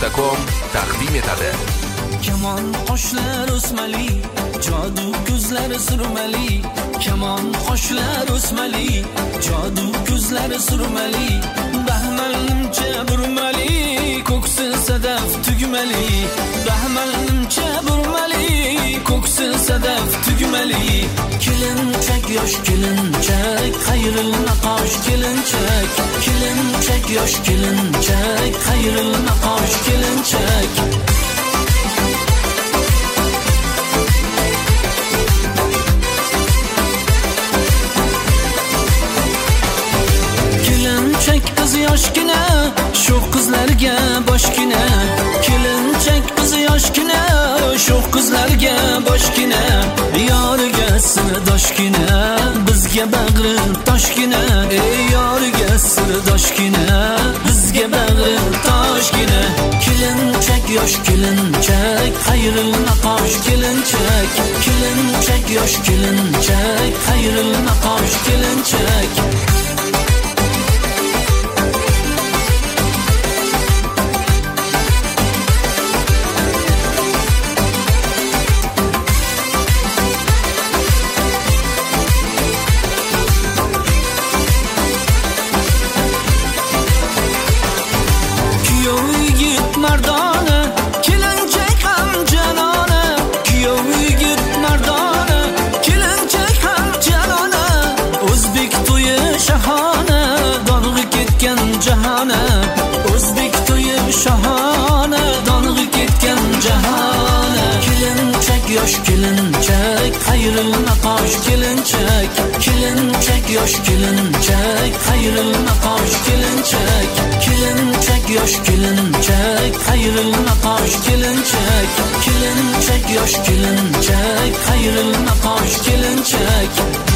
Kemon.com taqdim etadi. Kemon qoshlar o'smali, jodu ko'zlari surmali. Kemon qoshlar o'smali, jodu ko'zlari surmali. Bahmalnimcha burmali, ko'ksi sadaf tugmali. Bahmalnimcha burmali, ko'ksi sadaf tugmali. Kelinchak yosh kelinchak, xayril naqosh kelinchak. Kelinchak yosh kelinchak, xayril naqosh kelinchak. Kelinchak qiz yoshgina, sho'x qizlarga boshgina. Kelinchak qiz yoshgina, sho'x qizlarga boshgina. Yoriga sirdoshgina, bizga bag'ri toshgina. Ey yoriga sirdoshgina, bizga bag'ri toshgina. Kelinchak yosh kelinchak, xayril naqosh kelinchak. Kelinchak yosh kelinchak, xayril naqosh kelinchak. Mardona, kelinchak ham janona. Kuyov yigit mardona, kelinchak ham janona. O'zbek to'yi shahona, dong'i ketgan jahona. O'zbek to'yi shahona, dong'i ketgan jahona. Kelinchak yosh kelinchak, xayril naqosh kelinchak. Kelinchak yosh kelinchak, xayril naqosh kelinchak. Kelinchak yosh kelinchak, xayril naqosh kelinchak. Kelinchak yosh kelinchak, xayril naqosh kelinchak.